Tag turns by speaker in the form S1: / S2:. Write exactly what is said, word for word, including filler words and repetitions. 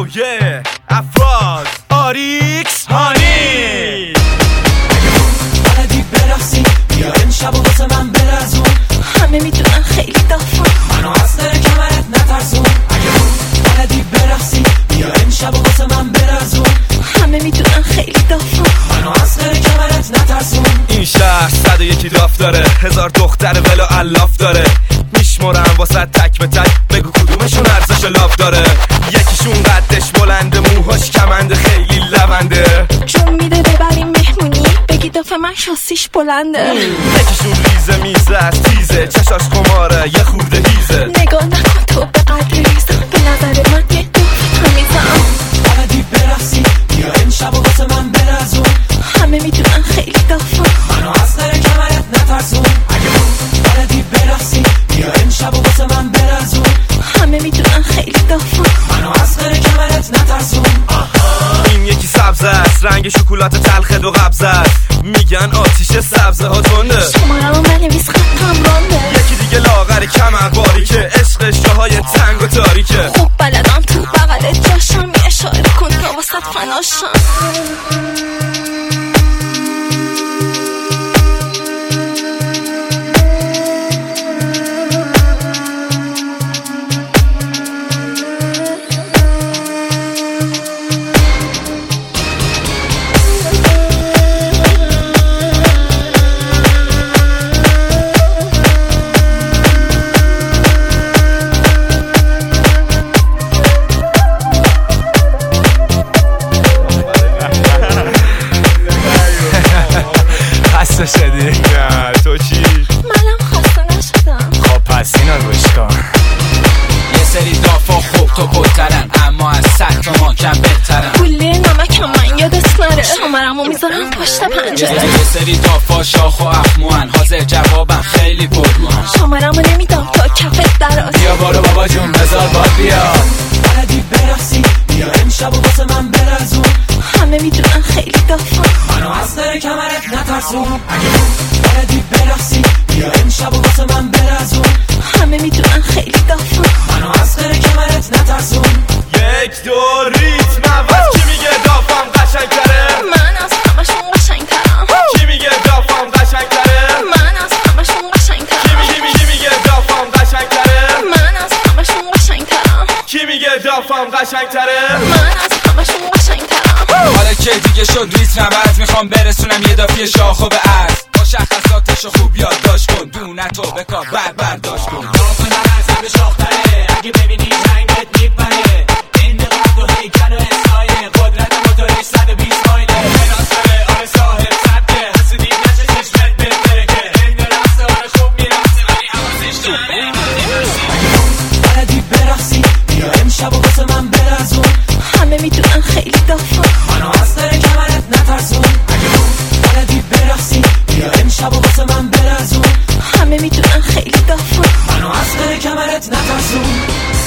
S1: او یه افراز آریکس هانی
S2: بلدی برقصی بیا امشب و واسه من برزون
S3: همه میدونن خیلی دافم
S2: منو از در کمرت نترسون بلدی برقصی بیا امشب و واسه من برزون
S3: همه میدونن خیلی دافم
S2: منو از در کمرت نترسون
S1: این شهر صد و یکی راف داره، هزار دختر ولو الاف داره، میشمرم واسه تک به تک بگو کدومشون ارزش لاف داره. یکیشون قدش بلنده، موهاش کمنده، خیلی لونده،
S3: جون میده ببریم مهمونی بگی دافه من شاسیش بلنده.
S1: یکیشون ریزه میزه از تیزه، چشاش قماره یه خورده هیزه.
S3: نگاه نکن تو به قدر ریزم، به نظر من یه دافه تمیزم.
S2: بلدی برقصی بیا امشب و واسه من برزون
S3: همه میدونن خیلی دافم
S2: منو از در کمرت نترسون بلدی برقصی بیا امشب و واسه من برزون
S3: همه میدونن خیلی دافم
S2: منو از در کمرت نترسون.
S1: این یکی سبز است، رنگ شکلات تلخ دو قبض است، میگن آتیش سبزه ها تنده.
S3: شمارم بنویس خطم رانده.
S1: یکی دیگه لاغر کمر باری که عشقش جاهای تنگ و تاریکه.
S3: خب بلدم تو بغل جاشم یه اشاره کن تا واسط فناشم.
S4: خسته شدی؟
S1: نه تو چی؟
S3: منم خسته نشدم.
S4: خب پس اینو گوش کن.
S5: یه سری دافا خوب تو بلترن، اما از صد تا ما کم بهترن.
S3: گوله نمکم من یادت نره، شمارمو میذارم پشت پنجره.
S5: یه سری دافا شاخ و اخموان، حاضر جوابن خیلی پرروان.
S3: شمارمو نمیدم تا کفت دراز.
S5: بیا بارو بابا جون بذار باد بیا.
S2: بلدی برقصی بیا امشب و واسه من برزون
S3: همه میدونن خیلی دافم
S2: منو از در کمرت نترسون بلدی برقصی بیا امشب و واسه من برزون
S3: همه میدونن خیلی دافم
S2: منو از در کمرت نترسون.
S1: یک دو ریتم عوض. کی میگه دافم قشنگ‌تره؟
S3: من از همشون قشنگترم.
S1: کی میگه دافم قشنگ‌تره؟
S3: من از همشون قشنگترم.
S1: کی میگه کی میگه دافم قشنگ‌تره؟
S3: من از همشون قشنگترم.
S1: کی میگه دافم قشنگ‌تره؟
S3: من از همشون قشنگترم.
S5: حالا که دیگه شد ریتم عوض، میخوام برسونم یه دافی شاخو به عرض. مشخصاتشو خوب یادداشت کن، دونتو به کار بر برداشت کن.
S2: داف من از همه شاختره، اگه ببینی جنگت میپره. این قد و هیکل و اسایه، قدرت موتورش صد و بیست مایله. مناصره آره صاحب سبکه، حسودی نشه چشمت بهتره که. این رقصه آره خوب میرقصه ولی حواسش تو بلدی برقصی بیا امشب و واسه من برزون
S3: همه میدونن خیلی دافم
S2: منو از در کمرت نترسون بلدی برقصی بیا امشب و واسه من برزون
S3: همه میدونن خیلی دافم
S2: منو از در کمرت نترسون.